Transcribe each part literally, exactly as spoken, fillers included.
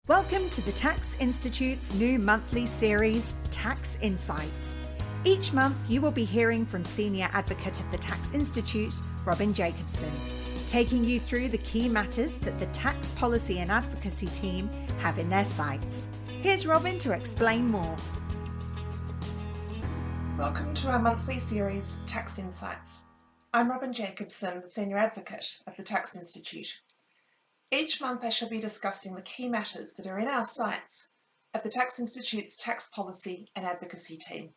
Welcome to the Tax Institute's new monthly series, Tax Insights. Each month you will be hearing from Senior Advocate of the Tax Institute, Robin Jacobson, taking you through the key matters that the tax policy and advocacy team have in their sights. Here's Robin to explain more. Welcome to our monthly series, Tax Insights. I'm Robin Jacobson, the Senior Advocate of the Tax Institute. Each month I shall be discussing the key matters that are in our sights at the Tax Institute's tax policy and advocacy team.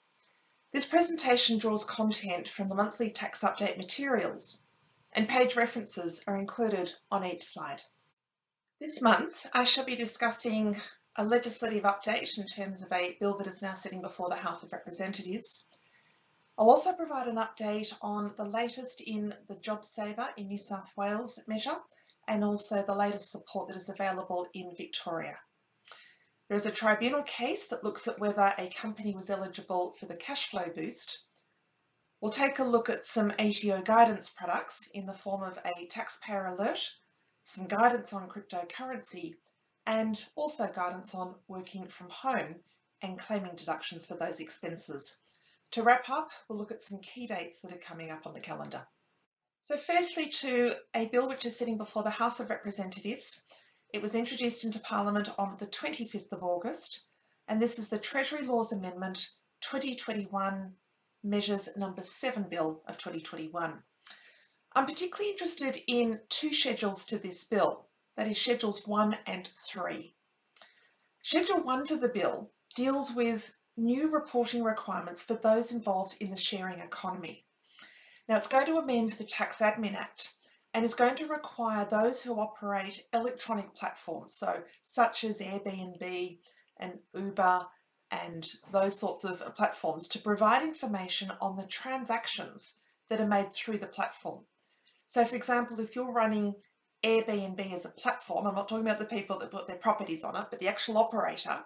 This presentation draws content from the monthly tax update materials, and page references are included on each slide. This month I shall be discussing a legislative update in terms of a bill that is now sitting before the House of Representatives. I'll also provide an update on the latest in the JobSaver in New South Wales measure, and also the latest support that is available in Victoria. There is a tribunal case that looks at whether a company was eligible for the cash flow boost. We'll take a look at some A T O guidance products in the form of a taxpayer alert, some guidance on cryptocurrency, and also guidance on working from home and claiming deductions for those expenses. To wrap up, we'll look at some key dates that are coming up on the calendar. So firstly, to a bill which is sitting before the House of Representatives. It was introduced into Parliament on the twenty-fifth of August, and this is the Treasury Laws Amendment twenty twenty-one Measures Number seven Bill of twenty twenty-one. I'm particularly interested in two schedules to this bill, that is Schedules one and three. Schedule one to the bill deals with new reporting requirements for those involved in the sharing economy. Now, it's going to amend the Tax Admin Act and is going to require those who operate electronic platforms, so such as Airbnb and Uber and those sorts of platforms, to provide information on the transactions that are made through the platform. So, for example, if you're running Airbnb as a platform, I'm not talking about the people that put their properties on it, but the actual operator,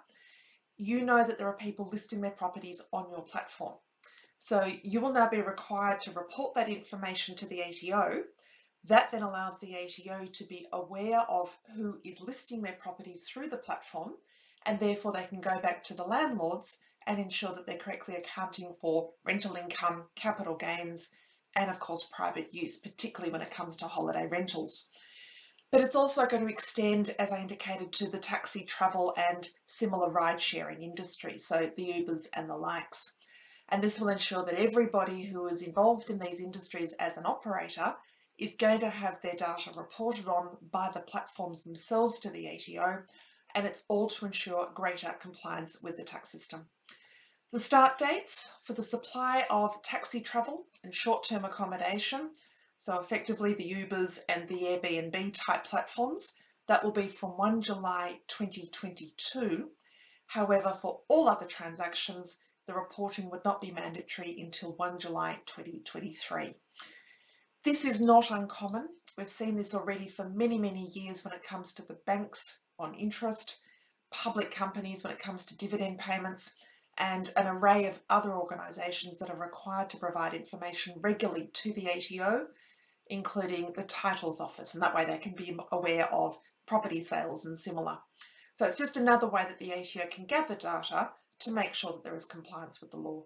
you know that there are people listing their properties on your platform. So you will now be required to report that information to the A T O. That then allows the A T O to be aware of who is listing their properties through the platform, and therefore they can go back to the landlords and ensure that they're correctly accounting for rental income, capital gains, and of course private use, particularly when it comes to holiday rentals. But it's also going to extend, as I indicated, to the taxi, travel and similar ride sharing industry, so the Ubers and the likes. And this will ensure that everybody who is involved in these industries as an operator is going to have their data reported on by the platforms themselves to the A T O, and it's all to ensure greater compliance with the tax system. The start dates for the supply of taxi travel and short-term accommodation, so effectively the Ubers and the Airbnb type platforms, that will be from first of July twenty twenty-two. However, for all other transactions, the reporting would not be mandatory until first of July twenty twenty-three. This is not uncommon. We've seen this already for many, many years when it comes to the banks on interest, public companies when it comes to dividend payments, and an array of other organisations that are required to provide information regularly to the A T O, including the Titles Office, and that way they can be aware of property sales and similar. So it's just another way that the A T O can gather data to make sure that there is compliance with the law.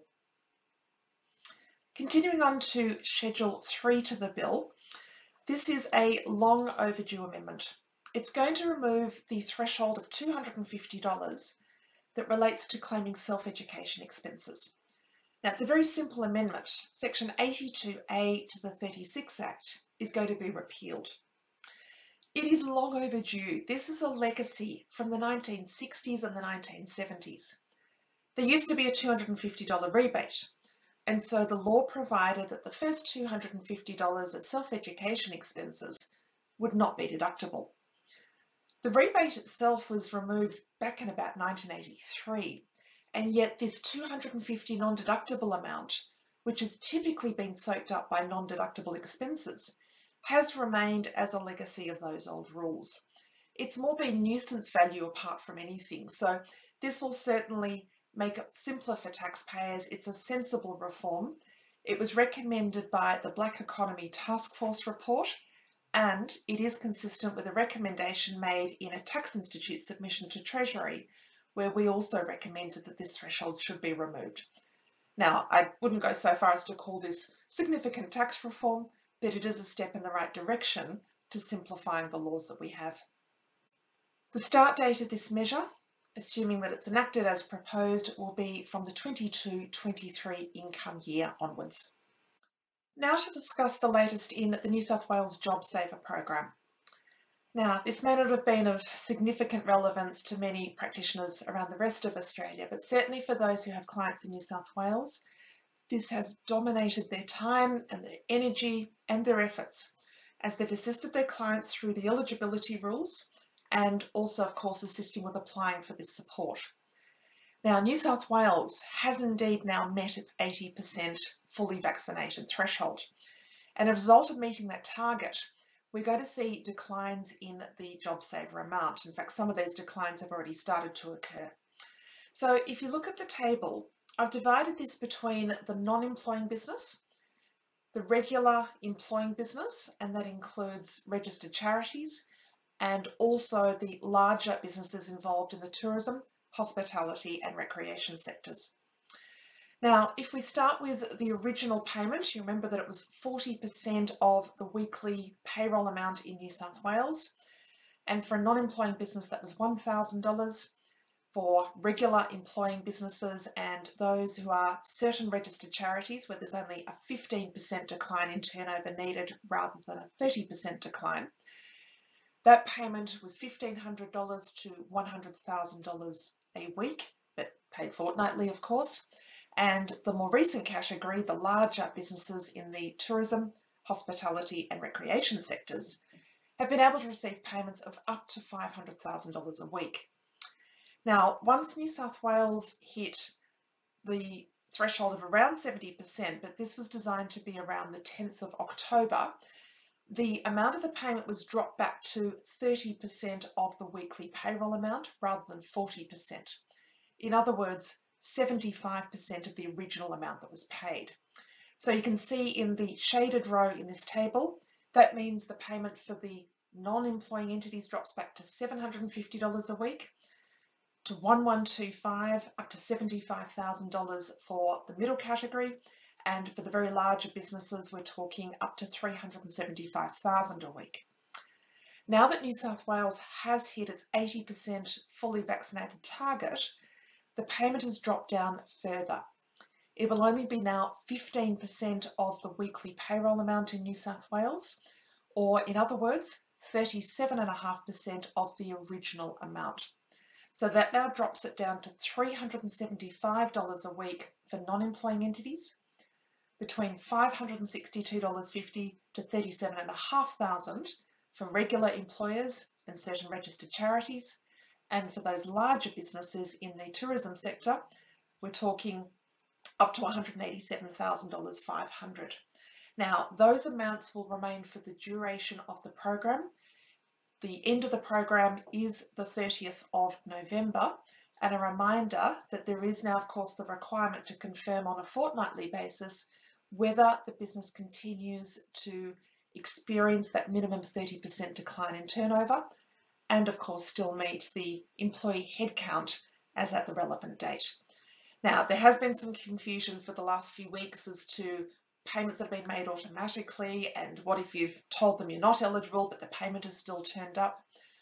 Continuing on to Schedule three to the bill, this is a long overdue amendment. It's going to remove the threshold of two hundred fifty dollars that relates to claiming self-education expenses. Now, it's a very simple amendment. Section eighty-two A to the thirty-six Act is going to be repealed. It is long overdue. This is a legacy from the nineteen sixties and the nineteen seventies. There used to be a two hundred fifty dollar rebate, and so the law provided that the first two hundred fifty dollars of self-education expenses would not be deductible. The rebate itself was removed back in about nineteen eighty-three, and yet this two hundred fifty dollars non-deductible amount, which has typically been soaked up by non-deductible expenses, has remained as a legacy of those old rules. It's more been nuisance value apart from anything, so this will certainly make it simpler for taxpayers. It's a sensible reform. It was recommended by the Black Economy Task Force report, and it is consistent with a recommendation made in a Tax Institute submission to Treasury, where we also recommended that this threshold should be removed. Now, I wouldn't go so far as to call this significant tax reform, but it is a step in the right direction to simplifying the laws that we have. The start date of this measure, assuming that it's enacted as proposed, will be from the twenty-two twenty-three income year onwards. Now to discuss the latest in the New South Wales JobSaver program. Now, this may not have been of significant relevance to many practitioners around the rest of Australia, but certainly for those who have clients in New South Wales, this has dominated their time and their energy and their efforts as they've assisted their clients through the eligibility rules and also, of course, assisting with applying for this support. Now, New South Wales has indeed now met its eighty percent fully vaccinated threshold. And as a result of meeting that target, we're going to see declines in the JobSaver amount. In fact, some of those declines have already started to occur. So if you look at the table, I've divided this between the non-employing business, the regular employing business, and that includes registered charities, and also the larger businesses involved in the tourism, hospitality and recreation sectors. Now, if we start with the original payment, you remember that it was forty percent of the weekly payroll amount in New South Wales. And for a non-employing business, that was one thousand dollars. For regular employing businesses and those who are certain registered charities where there's only a fifteen percent decline in turnover needed rather than a thirty percent decline, that payment was fifteen hundred dollars to one hundred thousand dollars a week, but paid fortnightly, of course. And the more recent category, the larger businesses in the tourism, hospitality and recreation sectors, have been able to receive payments of up to five hundred thousand dollars a week. Now, once New South Wales hit the threshold of around seventy percent, but this was designed to be around the tenth of October, the amount of the payment was dropped back to thirty percent of the weekly payroll amount rather than forty percent. In other words, seventy-five percent of the original amount that was paid. So you can see in the shaded row in this table, that means the payment for the non-employing entities drops back to seven hundred fifty dollars a week, to one thousand one hundred twenty-five dollars, up to seventy-five thousand dollars for the middle category, and for the very larger businesses, we're talking up to three hundred seventy-five thousand dollars a week. Now that New South Wales has hit its eighty percent fully vaccinated target, the payment has dropped down further. It will only be now fifteen percent of the weekly payroll amount in New South Wales, or in other words, thirty-seven point five percent of the original amount. So that now drops it down to three hundred seventy-five dollars a week for non-employing entities, between five hundred sixty-two dollars fifty to thirty-seven thousand five hundred dollars for regular employers and certain registered charities. And for those larger businesses in the tourism sector, we're talking up to one hundred eighty-seven thousand five hundred dollars. Now, those amounts will remain for the duration of the program. The end of the program is the thirtieth of November, and a reminder that there is now, of course, the requirement to confirm on a fortnightly basis whether the business continues to experience that minimum thirty percent decline in turnover, and of course still meet the employee headcount as at the relevant date. Now, there has been some confusion for the last few weeks as to payments that have been made automatically and what if you've told them you're not eligible but the payment has still turned up.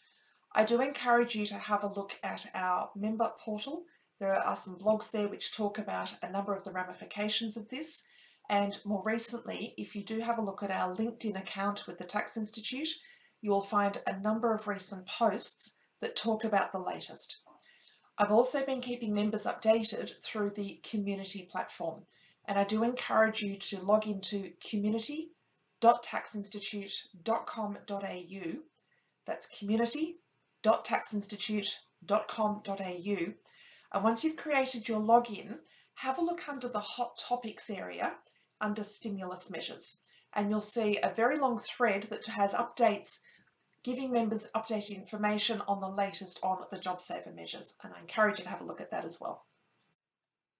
I do encourage you to have a look at our member portal. There are some blogs there which talk about a number of the ramifications of this, and more recently, if you do have a look at our LinkedIn account with the Tax Institute, you will find a number of recent posts that talk about the latest. I've also been keeping members updated through the community platform, and I do encourage you to log into community dot tax institute dot com dot a u. That's community dot tax institute dot com dot a u. And once you've created your login, have a look under the hot topics area under stimulus measures, and you'll see a very long thread that has updates giving members updated information on the latest on the JobSaver measures, and I encourage you to have a look at that as well.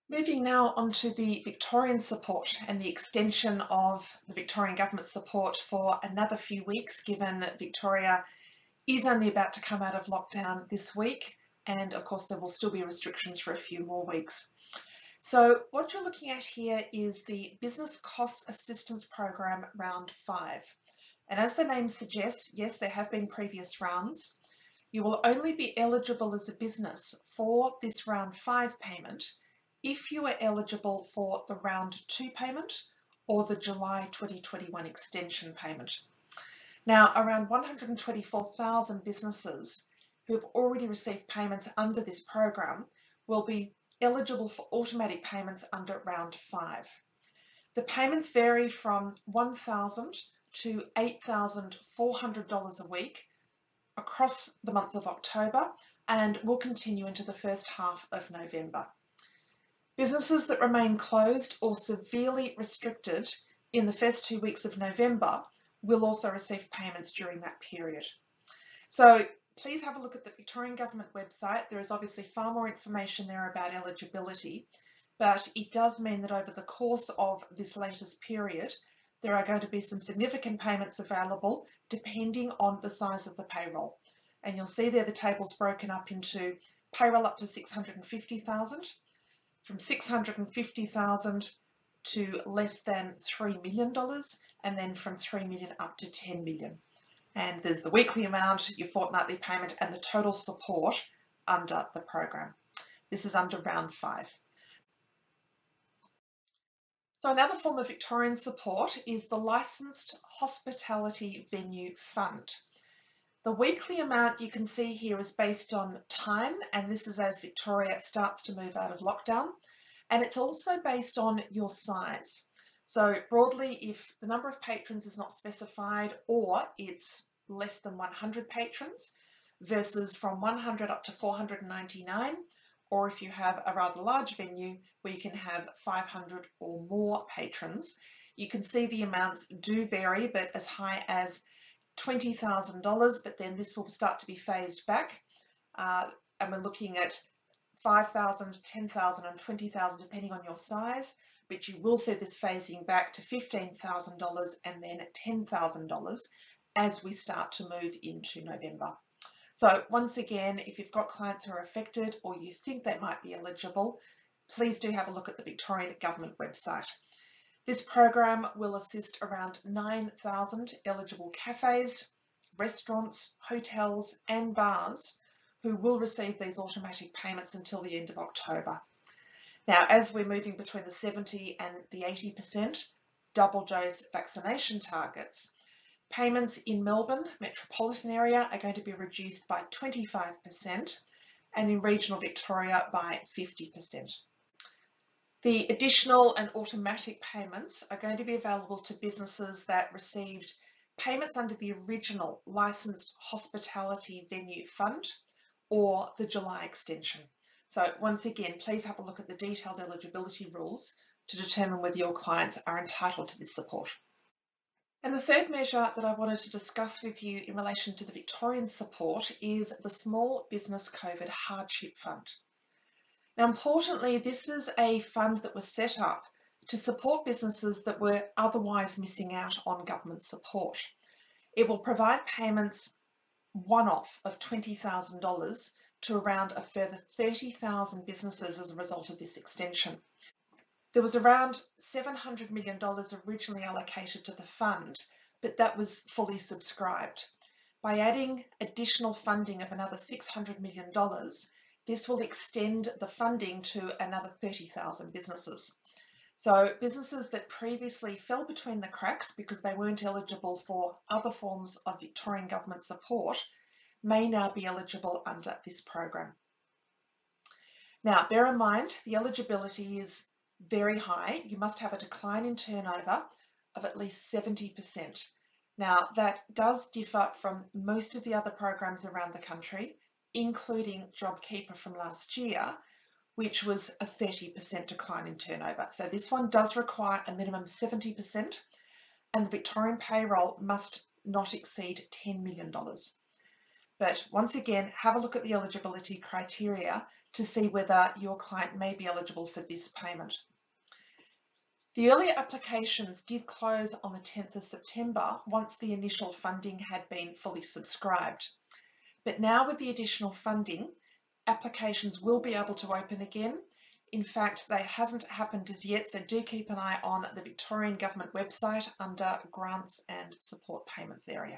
Moving now on to the Victorian support and the extension of the Victorian Government support for another few weeks, given that Victoria is only about to come out of lockdown this week, and of course there will still be restrictions for a few more weeks. So what you're looking at here is the Business Cost Assistance Program Round five. And as the name suggests, yes, there have been previous rounds. You will only be eligible as a business for this Round five payment if you are eligible for the Round two payment or the July twenty twenty-one extension payment. Now, around one hundred twenty-four thousand businesses who have already received payments under this program will be eligible for automatic payments under Round five. The payments vary from one thousand dollars to eight thousand four hundred dollars a week across the month of October and will continue into the first half of November. Businesses that remain closed or severely restricted in the first two weeks of November will also receive payments during that period. So please have a look at the Victorian Government website. There is obviously far more information there about eligibility, but it does mean that over the course of this latest period, there are going to be some significant payments available depending on the size of the payroll. And you'll see there the table's broken up into payroll up to six hundred fifty thousand, from six hundred fifty thousand to less than three million dollars, and then from three million dollars up to ten million dollars. And there's the weekly amount, your fortnightly payment, and the total support under the program. This is under Round five. So another form of Victorian support is the Licensed Hospitality Venue Fund. The weekly amount you can see here is based on time, and this is as Victoria starts to move out of lockdown. And it's also based on your size. So broadly, if the number of patrons is not specified or it's less than one hundred patrons versus from one hundred up to four hundred ninety-nine, or if you have a rather large venue where you can have five hundred or more patrons, you can see the amounts do vary, but as high as twenty thousand dollars, but then this will start to be phased back. Uh, and we're looking at five thousand, ten thousand and twenty thousand depending on your size, but you will see this phasing back to fifteen thousand dollars and then ten thousand dollars as we start to move into November. So once again, if you've got clients who are affected or you think they might be eligible, please do have a look at the Victorian Government website. This program will assist around nine thousand eligible cafes, restaurants, hotels and bars who will receive these automatic payments until the end of October. Now, as we're moving between the seventy and the eighty percent double dose vaccination targets, payments in Melbourne metropolitan area are going to be reduced by twenty-five percent and in regional Victoria by fifty percent. The additional and automatic payments are going to be available to businesses that received payments under the original Licensed Hospitality Venue Fund or the July extension. So once again, please have a look at the detailed eligibility rules to determine whether your clients are entitled to this support. And the third measure that I wanted to discuss with you in relation to the Victorian support is the Small Business COVID Hardship Fund. Now, importantly, this is a fund that was set up to support businesses that were otherwise missing out on government support. It will provide payments one-off of twenty thousand dollars to around a further thirty thousand businesses as a result of this extension. There was around seven hundred million dollars originally allocated to the fund, but that was fully subscribed. By adding additional funding of another six hundred million dollars, this will extend the funding to another thirty thousand businesses. So businesses that previously fell between the cracks because they weren't eligible for other forms of Victorian government support may now be eligible under this program. Now, bear in mind, the eligibility is very high. You must have a decline in turnover of at least seventy percent. Now, that does differ from most of the other programs around the country, including JobKeeper from last year, which was a thirty percent decline in turnover. So this one does require a minimum seventy percent, and the Victorian payroll must not exceed ten million dollars. But once again, have a look at the eligibility criteria to see whether your client may be eligible for this payment. The earlier applications did close on the tenth of September once the initial funding had been fully subscribed. But now with the additional funding, applications will be able to open again. In fact, that hasn't happened as yet, so do keep an eye on the Victorian Government website under Grants and Support Payments area.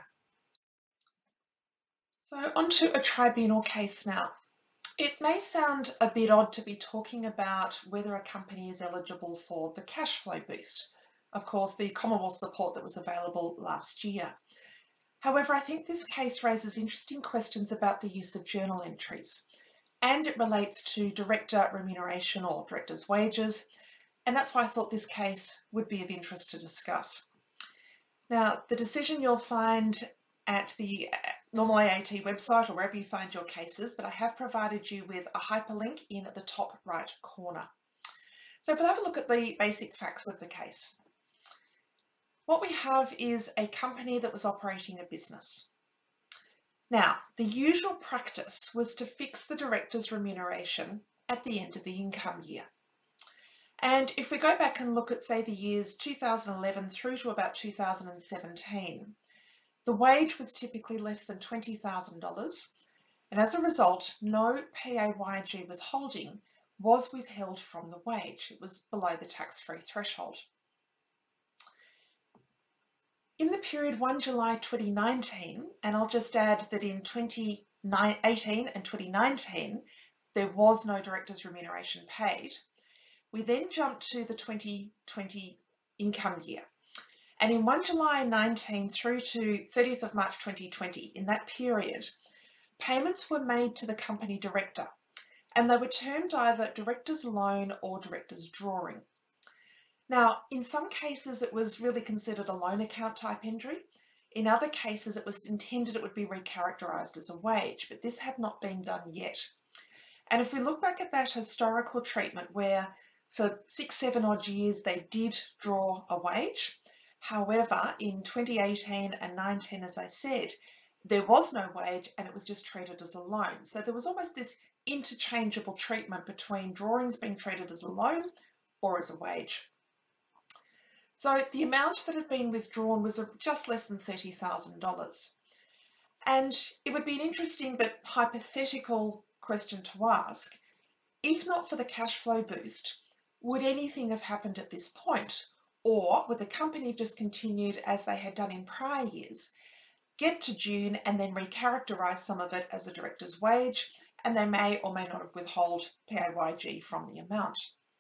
So onto a tribunal case now. It may sound a bit odd to be talking about whether a company is eligible for the cash flow boost. Of course, the Commonwealth support that was available last year. However, I think this case raises interesting questions about the use of journal entries, and it relates to director remuneration or director's wages, and that's why I thought this case would be of interest to discuss. Now, the decision you'll find at the Normal A A T website or wherever you find your cases, but I have provided you with a hyperlink in the top right corner. So if we'll have a look at the basic facts of the case. What we have is a company that was operating a business. Now, the usual practice was to fix the director's remuneration at the end of the income year. And if we go back and look at, say, the years two thousand eleven through to about two thousand seventeen, the wage was typically less than twenty thousand dollars, and as a result, no P A Y G withholding was withheld from the wage. It was below the tax-free threshold. In the period first of July twenty nineteen, and I'll just add that in twenty eighteen and twenty nineteen, there was no director's remuneration paid, we then jumped to the twenty twenty income year. And in first of July nineteen through to thirtieth of March twenty twenty, in that period, payments were made to the company director, and they were termed either director's loan or director's drawing. Now, in some cases, it was really considered a loan account type entry. In other cases, it was intended it would be recharacterised as a wage, but this had not been done yet. And if we look back at that historical treatment where for six, seven odd years, they did draw a wage. However, in twenty eighteen and nineteen, as I said, there was no wage and it was just treated as a loan. So there was almost this interchangeable treatment between drawings being treated as a loan or as a wage. So the amount that had been withdrawn was just less than thirty thousand dollars. And it would be an interesting but hypothetical question to ask. If not for the cash flow boost, would anything have happened at this point? Or would the company have just continued as they had done in prior years, get to June and then recharacterise some of it as a director's wage, and they may or may not have withheld P A Y G from the amount?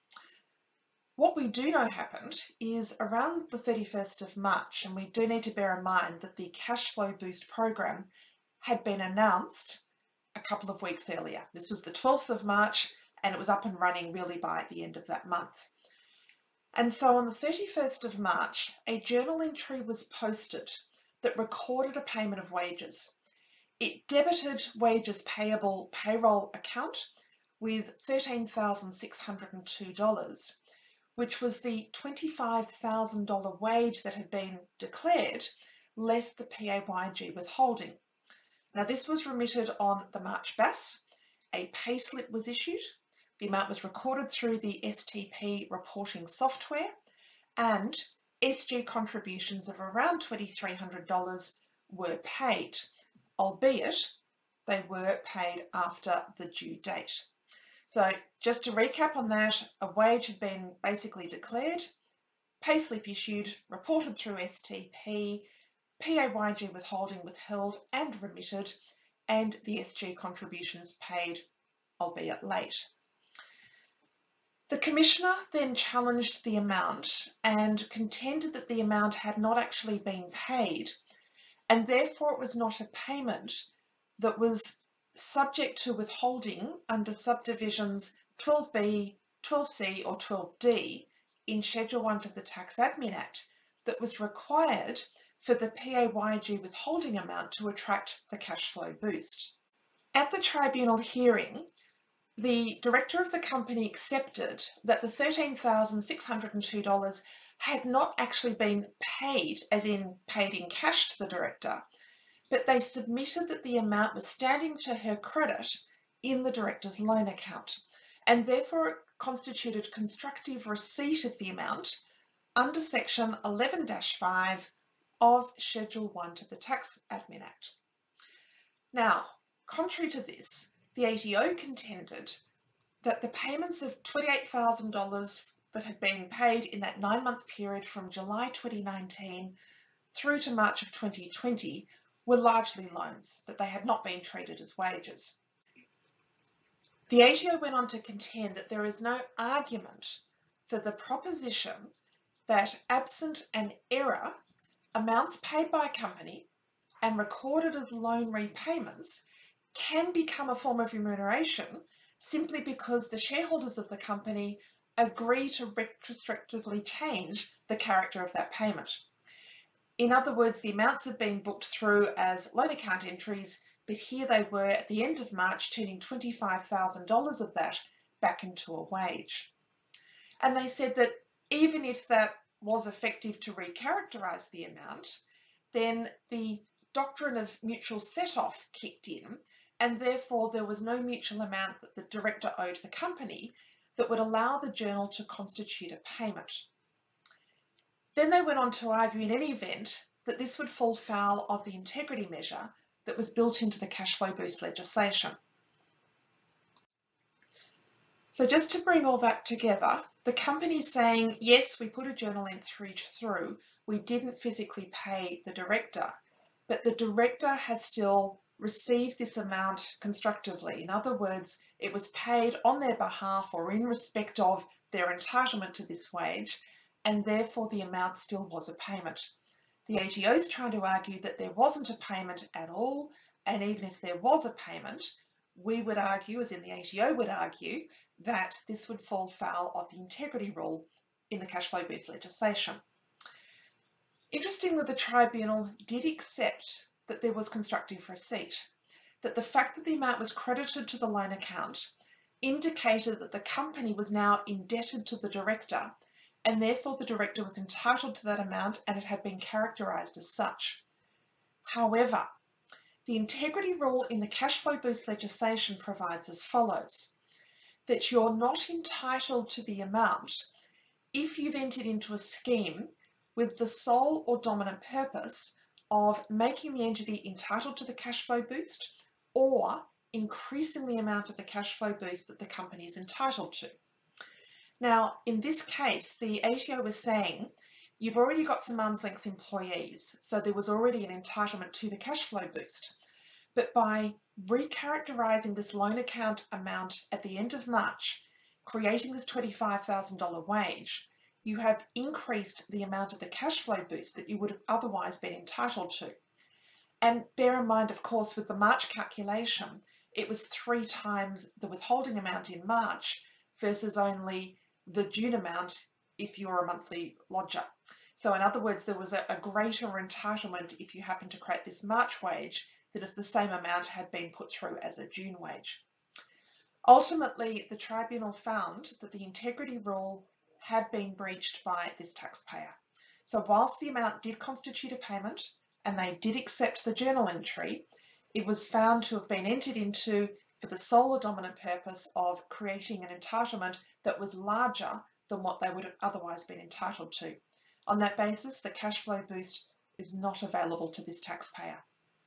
What we do know happened is around the thirty-first of March, and we do need to bear in mind that the cash flow boost program had been announced a couple of weeks earlier. This was the twelfth of March, and it was up and running really by the end of that month. And so on the thirty-first of March, a journal entry was posted that recorded a payment of wages. It debited wages payable payroll account with thirteen thousand six hundred two dollars, which was the twenty-five thousand dollar wage that had been declared, less the P A Y G withholding. Now this was remitted on the March B A S, a payslip was issued, the amount was recorded through the S T P reporting software, and S G contributions of around two thousand three hundred dollars were paid, albeit they were paid after the due date. So just to recap on that, a wage had been basically declared, payslip issued, reported through S T P, P A Y G withholding withheld and remitted, and the S G contributions paid, albeit late. The Commissioner then challenged the amount and contended that the amount had not actually been paid, and therefore it was not a payment that was subject to withholding under subdivisions twelve B, twelve C or twelve D in Schedule one of the Tax Admin Act that was required for the P A Y G withholding amount to attract the cash flow boost. At the tribunal hearing, the director of the company accepted that the thirteen thousand six hundred two dollars had not actually been paid, as in paid in cash to the director, but they submitted that the amount was standing to her credit in the director's loan account, and therefore it constituted constructive receipt of the amount under section eleven dash five of Schedule one to the Tax Admin Act. Now, contrary to this, the A T O contended that the payments of twenty-eight thousand dollars that had been paid in that nine-month period from July twenty nineteen through to March of twenty twenty were largely loans, that they had not been treated as wages. The A T O went on to contend that there is no argument for the proposition that absent an error, amounts paid by a company and recorded as loan repayments can become a form of remuneration simply because the shareholders of the company agree to retrospectively change the character of that payment. In other words, the amounts have been booked through as loan account entries, but here they were at the end of March turning twenty-five thousand dollars of that back into a wage. And they said that even if that was effective to recharacterise the amount, then the doctrine of mutual set-off kicked in, and therefore there was no mutual amount that the director owed the company that would allow the journal to constitute a payment. Then they went on to argue in any event that this would fall foul of the integrity measure that was built into the cash flow boost legislation. So just to bring all that together, the company's saying, yes, we put a journal entry through, we didn't physically pay the director, but the director has still received this amount constructively. In other words, it was paid on their behalf or in respect of their entitlement to this wage, and therefore the amount still was a payment. The A T O is trying to argue that there wasn't a payment at all, and even if there was a payment, we would argue, as in the A T O would argue, that this would fall foul of the integrity rule in the cash flow boost legislation. Interestingly, the tribunal did accept that there was constructive receipt, that the fact that the amount was credited to the loan account indicated that the company was now indebted to the director, and therefore the director was entitled to that amount and it had been characterised as such. However, the integrity rule in the cash flow boost legislation provides as follows, that you're not entitled to the amount if you've entered into a scheme with the sole or dominant purpose of making the entity entitled to the cash flow boost or increasing the amount of the cash flow boost that the company is entitled to. Now, in this case, the A T O was saying you've already got some arm's length employees, so there was already an entitlement to the cash flow boost. But by recharacterising this loan account amount at the end of March, creating this twenty-five thousand dollar wage, you have increased the amount of the cash flow boost that you would have otherwise been entitled to. And bear in mind, of course, with the March calculation, it was three times the withholding amount in March versus only the June amount if you're a monthly lodger. So in other words, there was a, a greater entitlement if you happen to create this March wage than if the same amount had been put through as a June wage. Ultimately, the tribunal found that the integrity rule had been breached by this taxpayer. So whilst the amount did constitute a payment and they did accept the journal entry, it was found to have been entered into for the sole or dominant purpose of creating an entitlement that was larger than what they would have otherwise been entitled to. On that basis, the cash flow boost is not available to this taxpayer.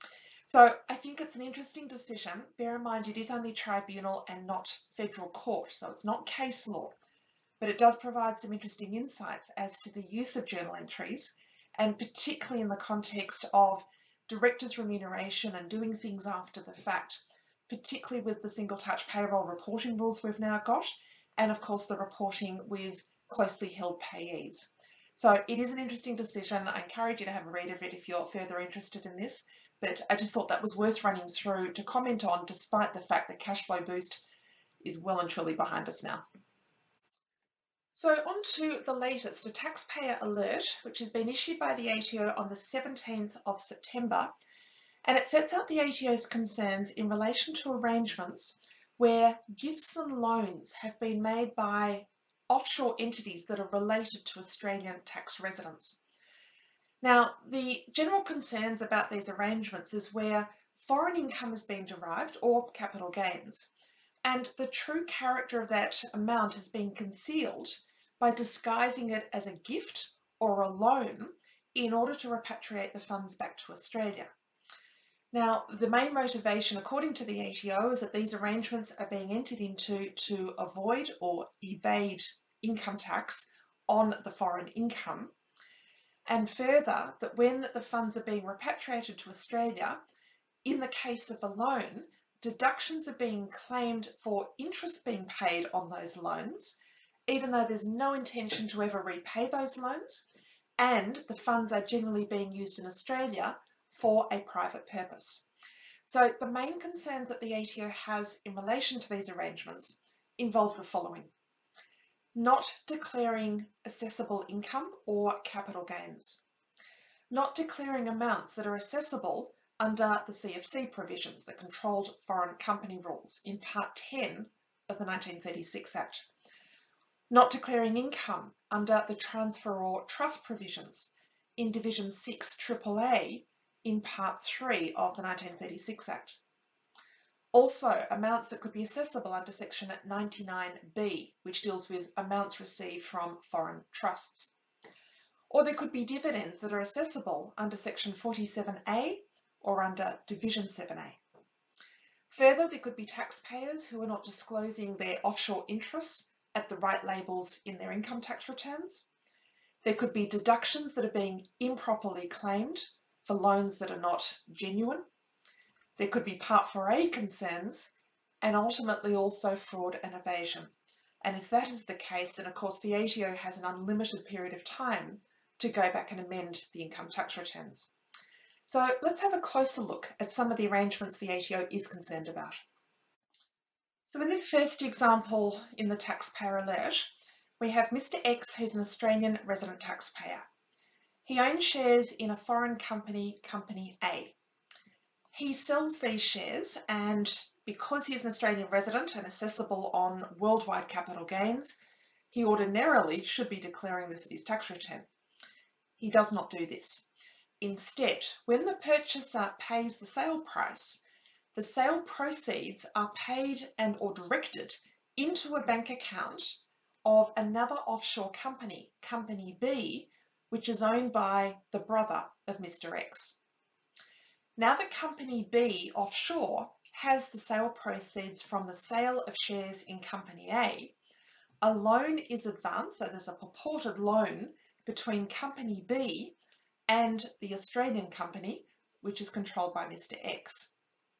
So I think it's an interesting decision. Bear in mind, it is only tribunal and not federal court, so it's not case law, but it does provide some interesting insights as to the use of journal entries, and particularly in the context of directors' remuneration and doing things after the fact, particularly with the single touch payroll reporting rules we've now got, and of course the reporting with closely held payees. So it is an interesting decision. I encourage you to have a read of it if you're further interested in this, but I just thought that was worth running through to comment on, despite the fact that cash flow boost is well and truly behind us now. So on to the latest, a taxpayer alert, which has been issued by the A T O on the seventeenth of September, and it sets out the A T O's concerns in relation to arrangements where gifts and loans have been made by offshore entities that are related to Australian tax residents. Now, the general concerns about these arrangements is where foreign income has been derived or capital gains, and the true character of that amount has been concealed by disguising it as a gift or a loan in order to repatriate the funds back to Australia. Now, the main motivation, according to the A T O, is that these arrangements are being entered into to avoid or evade income tax on the foreign income, and further, that when the funds are being repatriated to Australia, in the case of a loan, deductions are being claimed for interest being paid on those loans, even though there's no intention to ever repay those loans, and the funds are generally being used in Australia for a private purpose. So the main concerns that the A T O has in relation to these arrangements involve the following: not declaring assessable income or capital gains, not declaring amounts that are assessable under the C F C provisions, the Controlled Foreign Company Rules in Part ten of the nineteen thirty-six Act, not declaring income under the Transferor Trust provisions in Division six triple A in Part three of the nineteen thirty-six Act. Also, amounts that could be assessable under Section ninety-nine B, which deals with amounts received from foreign trusts. Or there could be dividends that are assessable under Section forty-seven A or under Division seven A. Further, there could be taxpayers who are not disclosing their offshore interests at the right labels in their income tax returns. There could be deductions that are being improperly claimed for loans that are not genuine. There could be Part four A concerns, and ultimately also fraud and evasion. And if that is the case, then of course the A T O has an unlimited period of time to go back and amend the income tax returns. So let's have a closer look at some of the arrangements the A T O is concerned about. So in this first example in the taxpayer alert, we have Mister X, who's an Australian resident taxpayer. He owns shares in a foreign company, Company A. He sells these shares, and because he's an Australian resident and assessable on worldwide capital gains, he ordinarily should be declaring this at his tax return. He does not do this. Instead, when the purchaser pays the sale price, the sale proceeds are paid and or directed into a bank account of another offshore company, Company B, which is owned by the brother of Mister X. Now that Company B offshore has the sale proceeds from the sale of shares in Company A, a loan is advanced, so there's a purported loan between Company B and the Australian company, which is controlled by Mister X.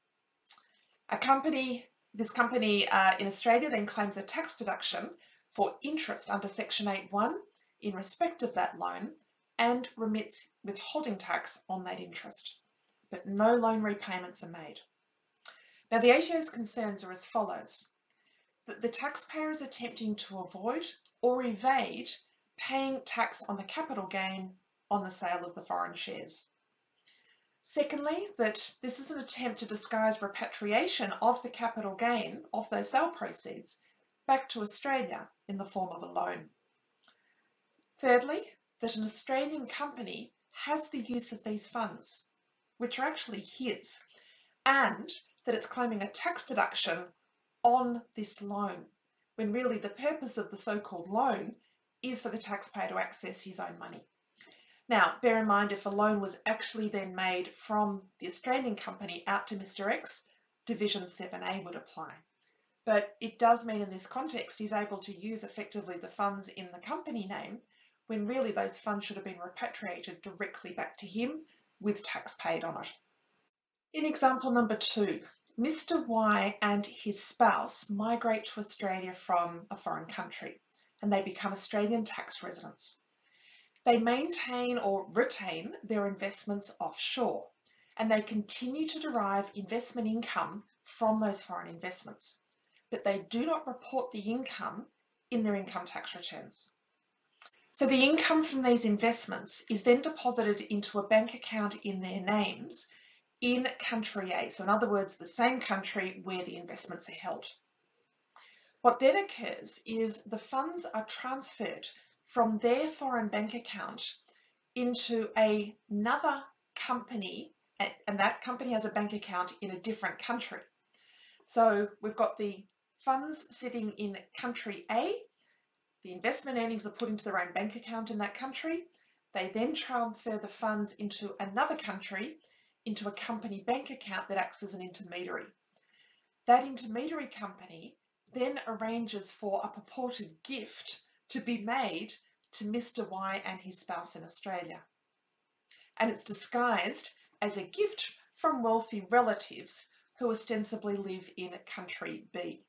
A company, this company uh, in Australia then claims a tax deduction for interest under Section eight one in respect of that loan and remits withholding tax on that interest, but no loan repayments are made. Now the A T O's concerns are as follows: that the taxpayer is attempting to avoid or evade paying tax on the capital gain on the sale of the foreign shares. Secondly, that this is an attempt to disguise repatriation of the capital gain of those sale proceeds back to Australia in the form of a loan. Thirdly, that an Australian company has the use of these funds, which are actually his, and that it's claiming a tax deduction on this loan, when really the purpose of the so-called loan is for the taxpayer to access his own money. Now, bear in mind, if a loan was actually then made from the Australian company out to Mister X, Division seven A would apply. But it does mean in this context he's able to use effectively the funds in the company name, when really those funds should have been repatriated directly back to him with tax paid on it. In example number two, Mister Y and his spouse migrate to Australia from a foreign country, and they become Australian tax residents. They maintain or retain their investments offshore, and they continue to derive investment income from those foreign investments, but they do not report the income in their income tax returns. So the income from these investments is then deposited into a bank account in their names in country A, so in other words, the same country where the investments are held. What then occurs is the funds are transferred from their foreign bank account into a, another company, and that company has a bank account in a different country. So we've got the funds sitting in country A, the investment earnings are put into their own bank account in that country. They then transfer the funds into another country, into a company bank account that acts as an intermediary. That intermediary company then arranges for a purported gift to be made to Mister Y and his spouse in Australia. And it's disguised as a gift from wealthy relatives who ostensibly live in country B.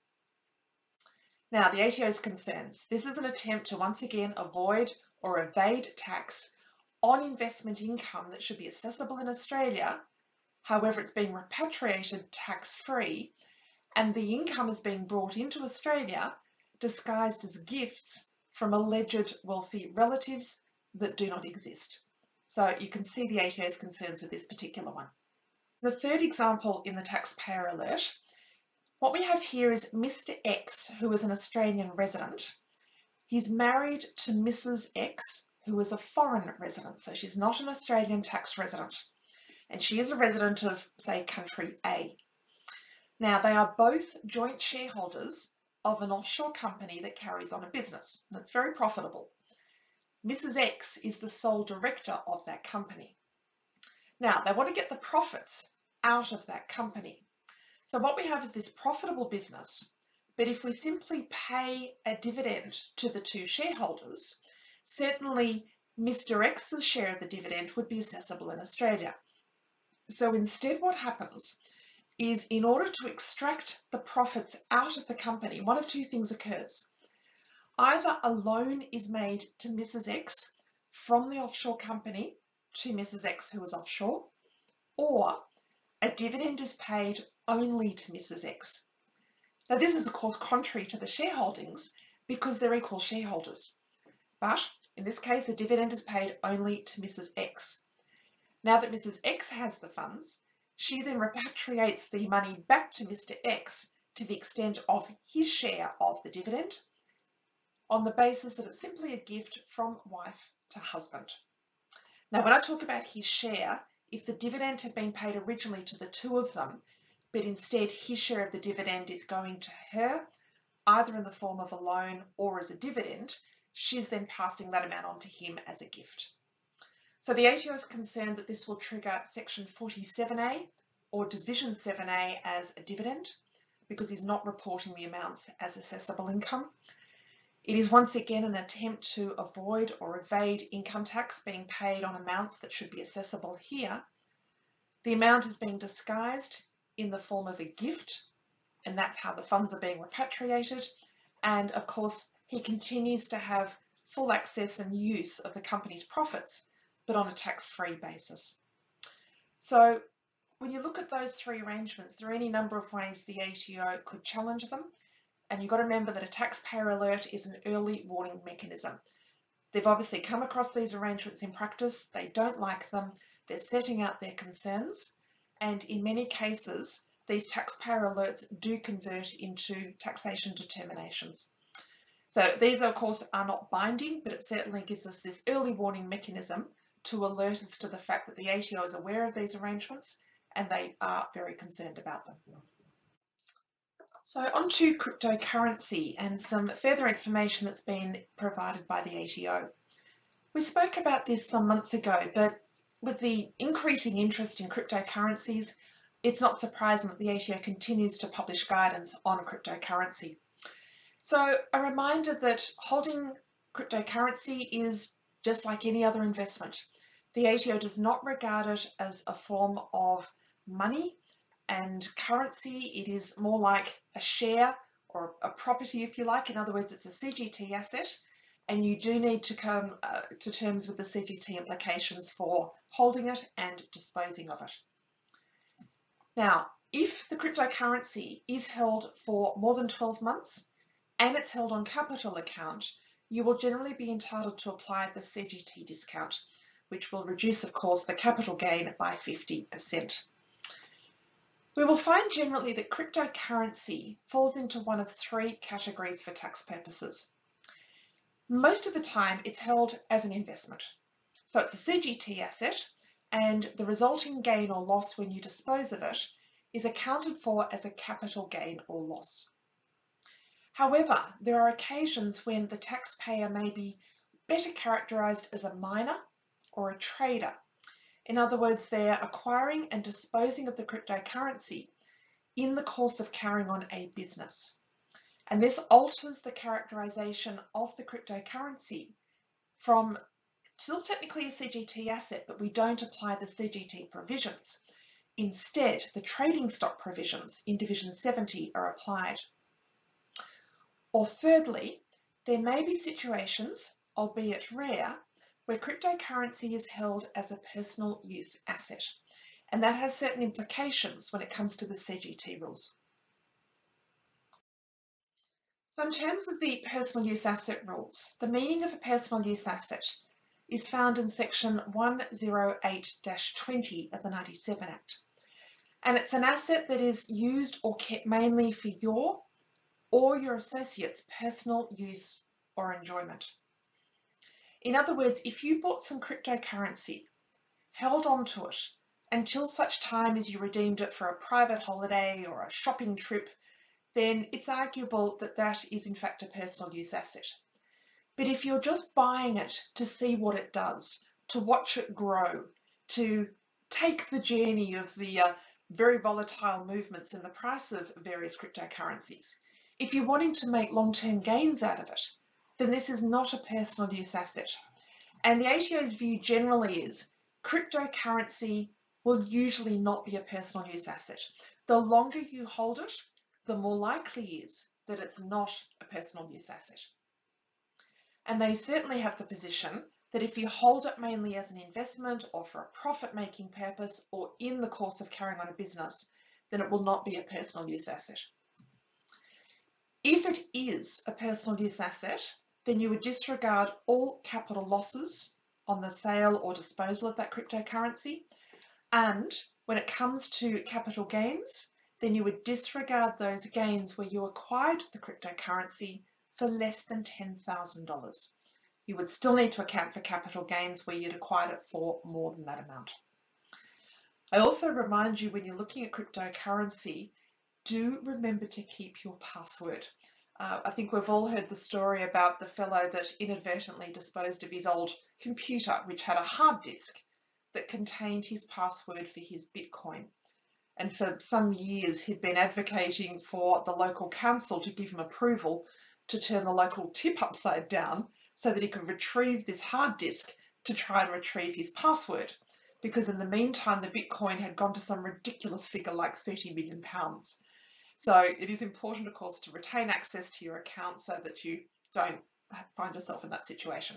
Now, the A T O's concerns. This is an attempt to once again avoid or evade tax on investment income that should be accessible in Australia. However, it's being repatriated tax-free, and the income is being brought into Australia disguised as gifts from alleged wealthy relatives that do not exist. So you can see the A T O's concerns with this particular one. The third example in the taxpayer alert, what we have here is Mister X, who is an Australian resident. He's married to Missus X, who is a foreign resident, so she's not an Australian tax resident, and she is a resident of, say, country A. Now, they are both joint shareholders of an offshore company that carries on a business that's very profitable. Missus X is the sole director of that company. Now, they want to get the profits out of that company. So what we have is this profitable business, but if we simply pay a dividend to the two shareholders, certainly Mister X's share of the dividend would be assessable in Australia. So instead what happens is, in order to extract the profits out of the company, one of two things occurs. Either a loan is made to Missus X from the offshore company to Missus X, who is offshore, or a dividend is paid only to Missus X. Now, this is of course contrary to the shareholdings because they're equal shareholders, but in this case a dividend is paid only to Missus X. Now that Missus X has the funds, she then repatriates the money back to Mister X to the extent of his share of the dividend, on the basis that it's simply a gift from wife to husband. Now, when I talk about his share, if the dividend had been paid originally to the two of them, but instead his share of the dividend is going to her, either in the form of a loan or as a dividend, she's then passing that amount on to him as a gift. So the A T O is concerned that this will trigger Section forty-seven A or Division seven A as a dividend, because he's not reporting the amounts as assessable income. It is once again an attempt to avoid or evade income tax being paid on amounts that should be assessable here. The amount is being disguised in the form of a gift, and that's how the funds are being repatriated. And of course, he continues to have full access and use of the company's profits, but on a tax-free basis. So when you look at those three arrangements, there are any number of ways the A T O could challenge them. And you've got to remember that a taxpayer alert is an early warning mechanism. They've obviously come across these arrangements in practice. They don't like them. They're setting out their concerns. And in many cases, these taxpayer alerts do convert into taxation determinations. So these, of course, are not binding, but it certainly gives us this early warning mechanism to alert us to the fact that the A T O is aware of these arrangements and they are very concerned about them. So on to cryptocurrency and some further information that's been provided by the A T O. We spoke about this some months ago, but with the increasing interest in cryptocurrencies, it's not surprising that the A T O continues to publish guidance on cryptocurrency. So a reminder that holding cryptocurrency is just like any other investment. The A T O does not regard it as a form of money and currency. It is more like a share or a property, if you like. In other words, it's a C G T asset, and you do need to come uh, to terms with the C G T implications for holding it and disposing of it. Now, if the cryptocurrency is held for more than twelve months and it's held on capital account, you will generally be entitled to apply the C G T discount, which will reduce, of course, the capital gain by fifty percent. We will find generally that cryptocurrency falls into one of three categories for tax purposes. Most of the time it's held as an investment. So it's a C G T asset, and the resulting gain or loss when you dispose of it is accounted for as a capital gain or loss. However, there are occasions when the taxpayer may be better characterised as a miner or a trader. In other words, they're acquiring and disposing of the cryptocurrency in the course of carrying on a business. And this alters the characterisation of the cryptocurrency from still technically a C G T asset, but we don't apply the C G T provisions. Instead, the trading stock provisions in Division seventy are applied. Or thirdly, there may be situations, albeit rare, where cryptocurrency is held as a personal use asset, and that has certain implications when it comes to the C G T rules. So in terms of the personal use asset rules, the meaning of a personal use asset is found in section one oh eight dash twenty of the ninety-seven Act. And it's an asset that is used or kept mainly for your or your associates' personal use or enjoyment. In other words, if you bought some cryptocurrency, held on to it until such time as you redeemed it for a private holiday or a shopping trip, then it's arguable that that is in fact a personal use asset. But if you're just buying it to see what it does, to watch it grow, to take the journey of the uh, very volatile movements in the price of various cryptocurrencies, if you're wanting to make long-term gains out of it, then this is not a personal use asset. And the A T O's view generally is cryptocurrency will usually not be a personal use asset. The longer you hold it, the more likely is that it's not a personal use asset. And they certainly have the position that if you hold it mainly as an investment or for a profit-making purpose or in the course of carrying on a business, then it will not be a personal use asset. If it is a personal use asset, then you would disregard all capital losses on the sale or disposal of that cryptocurrency. And when it comes to capital gains, then you would disregard those gains where you acquired the cryptocurrency for less than ten thousand dollars. You would still need to account for capital gains where you'd acquired it for more than that amount. I also remind you when you're looking at cryptocurrency, do remember to keep your password. Uh, I think we've all heard the story about the fellow that inadvertently disposed of his old computer, which had a hard disk that contained his password for his Bitcoin. And for some years, he'd been advocating for the local council to give him approval to turn the local tip upside down so that he could retrieve this hard disk to try to retrieve his password. Because in the meantime, the Bitcoin had gone to some ridiculous figure like thirty million pounds. So it is important, of course, to retain access to your account so that you don't find yourself in that situation.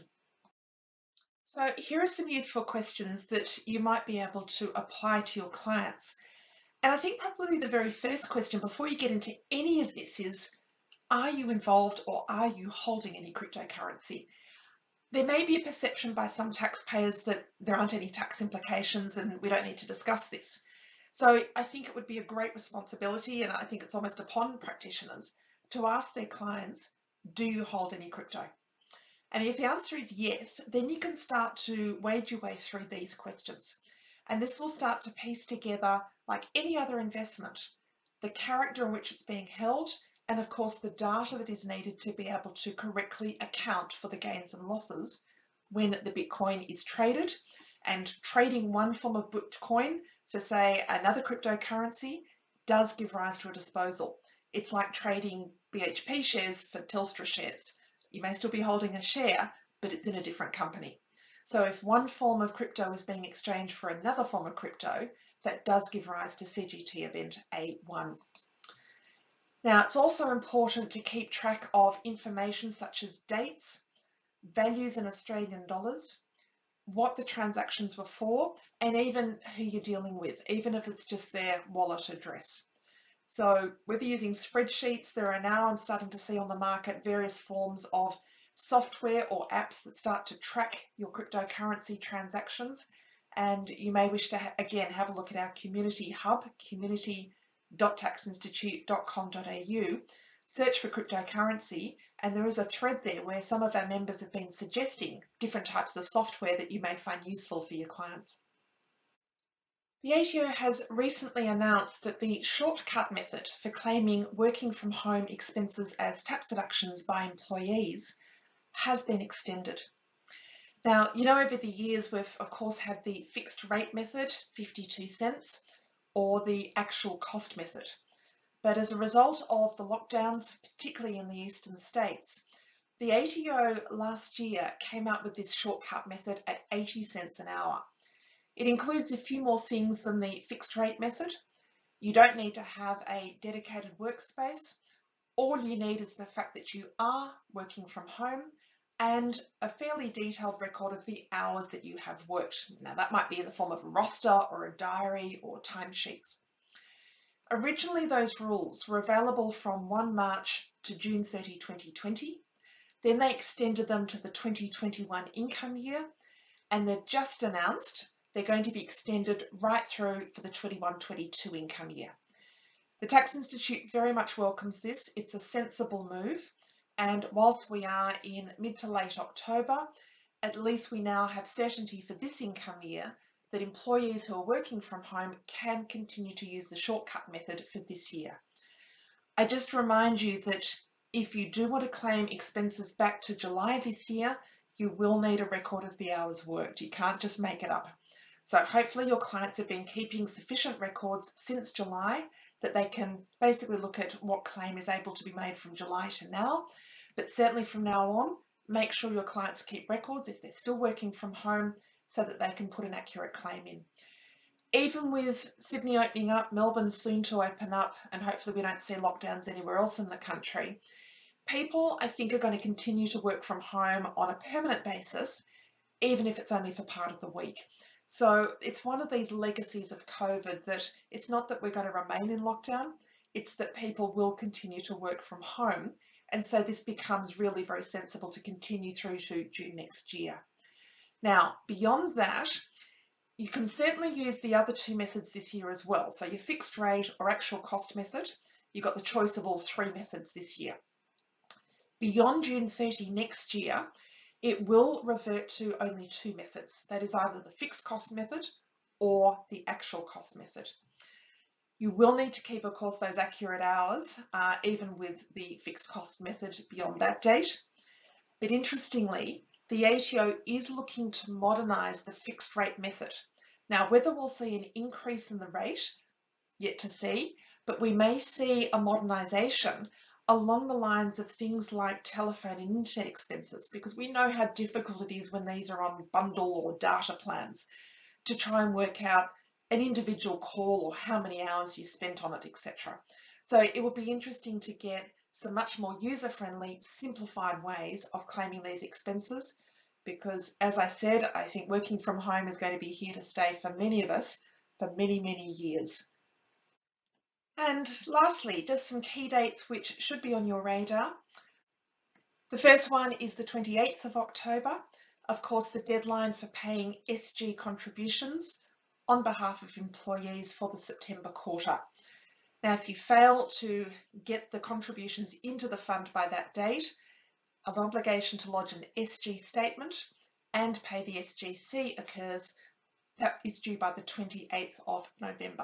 So here are some useful questions that you might be able to apply to your clients. And I think probably the very first question before you get into any of this is, are you involved or are you holding any cryptocurrency? There may be a perception by some taxpayers that there aren't any tax implications and we don't need to discuss this. So I think it would be a great responsibility, and I think it's almost upon practitioners to ask their clients, do you hold any crypto? And if the answer is yes, then you can start to wade your way through these questions. And this will start to piece together, like any other investment, the character in which it's being held, and of course the data that is needed to be able to correctly account for the gains and losses when the Bitcoin is traded. And trading one form of Bitcoin for, say, another cryptocurrency does give rise to a disposal. It's like trading B H P shares for Telstra shares. You may still be holding a share, but it's in a different company. So if one form of crypto is being exchanged for another form of crypto, that does give rise to C G T event A one. Now, it's also important to keep track of information such as dates, values in Australian dollars, what the transactions were for, and even who you're dealing with, even if it's just their wallet address. So whether using spreadsheets, there are now, I'm starting to see on the market, various forms of software or apps that start to track your cryptocurrency transactions. And you may wish to, ha again, have a look at our community hub, community dot tax institute dot com dot A U, search for cryptocurrency, and there is a thread there where some of our members have been suggesting different types of software that you may find useful for your clients. The A T O has recently announced that the shortcut method for claiming working from home expenses as tax deductions by employees has been extended. Now, you know, over the years, we've of course had the fixed rate method, fifty-two cents, or the actual cost method. But as a result of the lockdowns, particularly in the eastern states, the A T O last year came out with this shortcut method at eighty cents an hour. It includes a few more things than the fixed rate method. You don't need to have a dedicated workspace. All you need is the fact that you are working from home and a fairly detailed record of the hours that you have worked. Now, that might be in the form of a roster or a diary or timesheets. Originally, those rules were available from first March to June thirtieth, twenty twenty. Then they extended them to the twenty twenty-one income year, and they've just announced they're going to be extended right through for the twenty-one twenty-two income year. The Tax Institute very much welcomes this. It's a sensible move, and whilst we are in mid to late October, at least we now have certainty for this income year that employees who are working from home can continue to use the shortcut method for this year. I just remind you that if you do want to claim expenses back to July this year, you will need a record of the hours worked. You can't just make it up. So hopefully your clients have been keeping sufficient records since July that they can basically look at what claim is able to be made from July to now. But certainly from now on, make sure your clients keep records if they're still working from home so that they can put an accurate claim in. Even with Sydney opening up, Melbourne soon to open up, and hopefully we don't see lockdowns anywhere else in the country, people I think are going to continue to work from home on a permanent basis, even if it's only for part of the week. So it's one of these legacies of COVID that it's not that we're going to remain in lockdown, it's that people will continue to work from home. And so this becomes really very sensible to continue through to June next year. Now, beyond that, you can certainly use the other two methods this year as well. So your fixed rate or actual cost method, you've got the choice of all three methods this year. Beyond June thirtieth next year, it will revert to only two methods. That is either the fixed cost method or the actual cost method. You will need to keep, of course, those accurate hours, uh, even with the fixed cost method beyond that date. But interestingly, the A T O is looking to modernise the fixed rate method. Now, whether we'll see an increase in the rate, yet to see, but we may see a modernisation along the lines of things like telephone and internet expenses, because we know how difficult it is when these are on bundle or data plans to try and work out an individual call or how many hours you spent on it, et cetera. So it will be interesting to get some much more user-friendly, simplified ways of claiming these expenses, because as I said, I think working from home is going to be here to stay for many of us for many, many years. And lastly, just some key dates which should be on your radar. The first one is the twenty-eighth of October. Of course, the deadline for paying S G contributions on behalf of employees for the September quarter. Now, if you fail to get the contributions into the fund by that date, an obligation to lodge an S G statement and pay the S G C occurs. That is due by the twenty-eighth of November.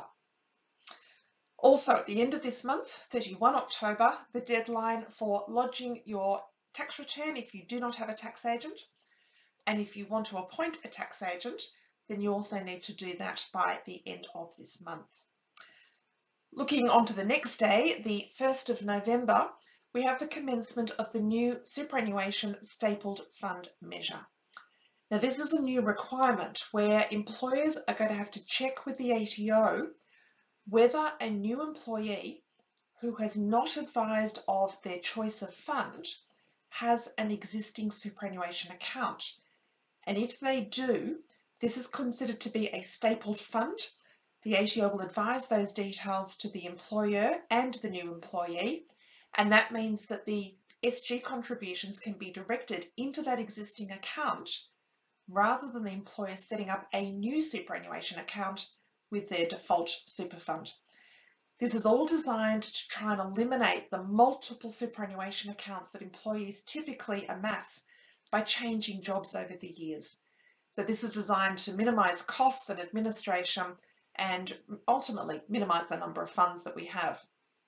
Also, at the end of this month, thirty-first of October, the deadline for lodging your tax return if you do not have a tax agent. And if you want to appoint a tax agent, then you also need to do that by the end of this month. Looking on to the next day, the first of November, we have the commencement of the new superannuation stapled fund measure. Now, this is a new requirement where employers are going to have to check with the A T O whether a new employee who has not advised of their choice of fund has an existing superannuation account. And if they do, this is considered to be a stapled fund. The A T O will advise those details to the employer and the new employee, and that means that the S G contributions can be directed into that existing account rather than the employer setting up a new superannuation account with their default super fund. This is all designed to try and eliminate the multiple superannuation accounts that employees typically amass by changing jobs over the years. So this is designed to minimise costs and administration and ultimately minimise the number of funds that we have.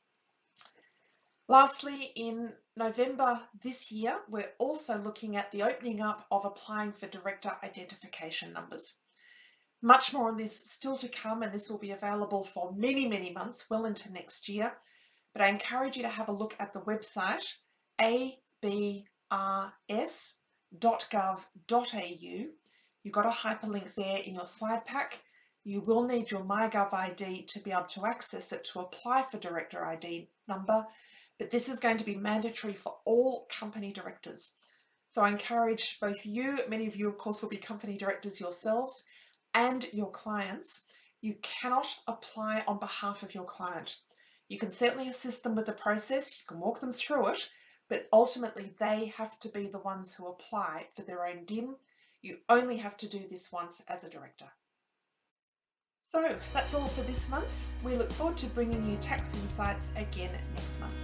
Lastly, in November this year, we're also looking at the opening up of applying for director identification numbers. Much more on this still to come, and this will be available for many, many months, well into next year. But I encourage you to have a look at the website a b r s dot gov dot a u. You've got a hyperlink there in your slide pack. You will need your MyGov I D to be able to access it to apply for director I D number, but this is going to be mandatory for all company directors. So I encourage both you, many of you of course will be company directors yourselves, and your clients. You cannot apply on behalf of your client. You can certainly assist them with the process, you can walk them through it, but ultimately they have to be the ones who apply for their own D I N. You only have to do this once as a director. So that's all for this month. We look forward to bringing you Tax Insights again next month.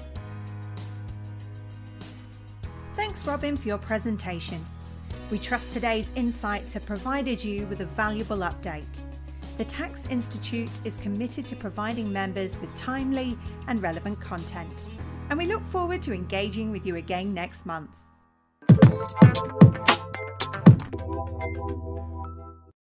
Thanks, Robin, for your presentation. We trust today's insights have provided you with a valuable update. The Tax Institute is committed to providing members with timely and relevant content, and we look forward to engaging with you again next month.